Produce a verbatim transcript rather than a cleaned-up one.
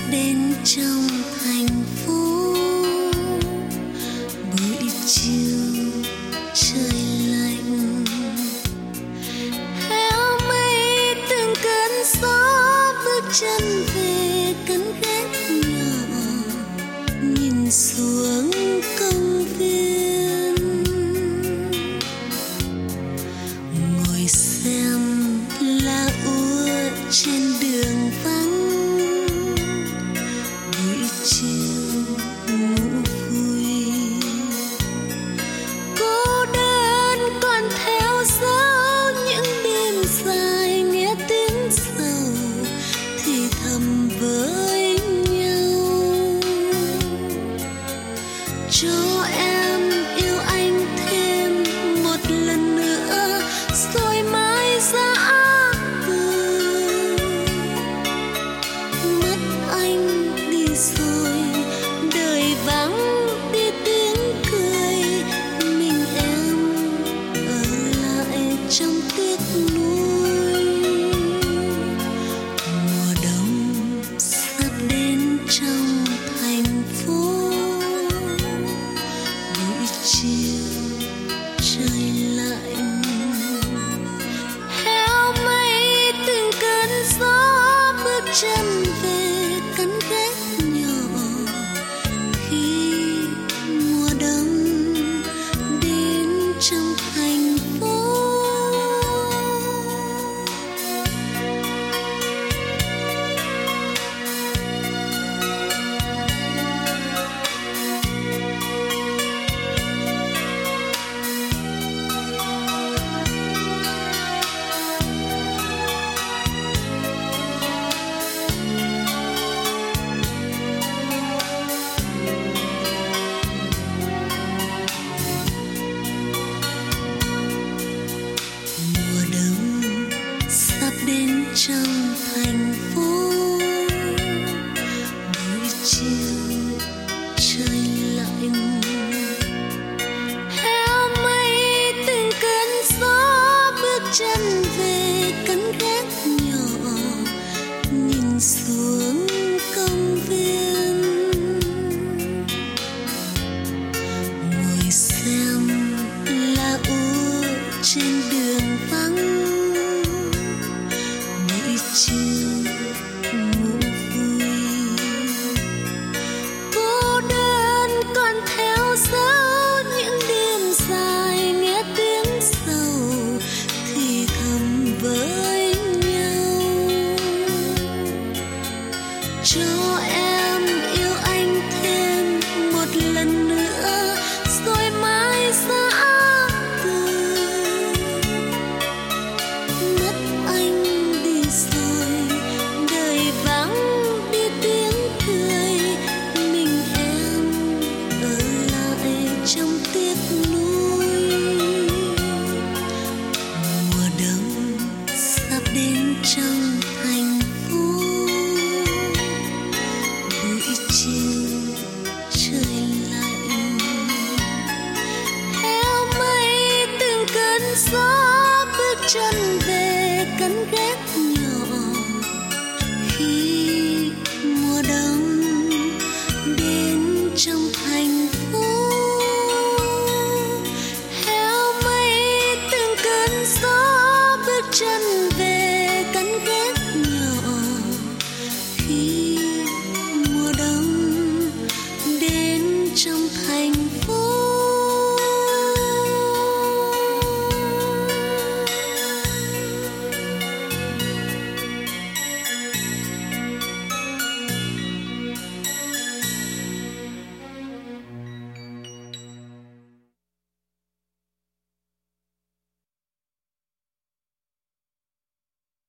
đến trong thành phố. Buổi chiều trời lạnh, héo mây từng cơn gió bước chân về căn gác nhỏ, nhìn xuống công viên, ngồi xem lá úa trên đường vắng. Buổi chiều ngủ vui, cô đơn còn theo dấu những đêm dài, nghe tiếng sầu thì thầm với nhau. Cho em yêu anh thêm một lần nữa rồi mai ra từ. Mất anh đi rồi, đời vắng đi tiếng cười, mình em ở lại trong tiếc nuối. Mùa đông sắp đến trong thành phố. Buổi chiều trời lạnh, héo mây từng cơn gió bước chân về căn gác nhỏ. Khi mùa đông đến trong thành phố. Mùa đông sắp đến trong thành phố. Buổi chiều trời lạnh, héo mây từng cơn gió bước chân về căn gác nhỏ, nhìn xuống công viên, ngồi xem lá úa trên đường vắng. Buổi chiều ngủ vui, cô đơn còn theo dấu những đêm dài, nghe tiếng sầu thì thầm với nhau. Cho em